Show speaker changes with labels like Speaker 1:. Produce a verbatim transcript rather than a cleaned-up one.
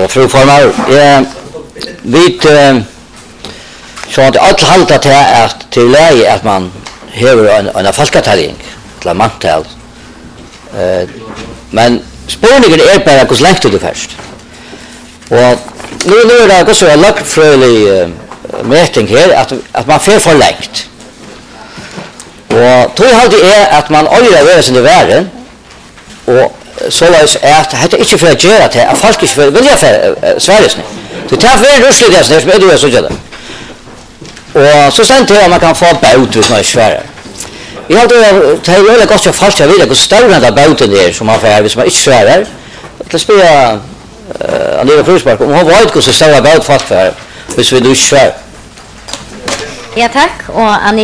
Speaker 1: och fru formar. Eh, vi så att allt halta till att till läge att man har en en folkatelling till mantal. Eh, men spårningen är bara hur långt du först. Och nu nu är det också en luckfrölig mätning här att att man får för långt. Och tror jag alltid är att man öjar över sin världen och så läs är att det inte för att göra det att folk inte vill jag för Sveriges. Så tar för rusliga det som är det så gör. Och så sen till man kan få båt vid några sfärer. Vi har då tagit över gott jag fast jag vet hur stor den båten är som har för som inte svärar. Det spelar eh Andrea Fruspark om har varit hur så stor båt fast för hvis vi då svär.
Speaker 2: Ja tack och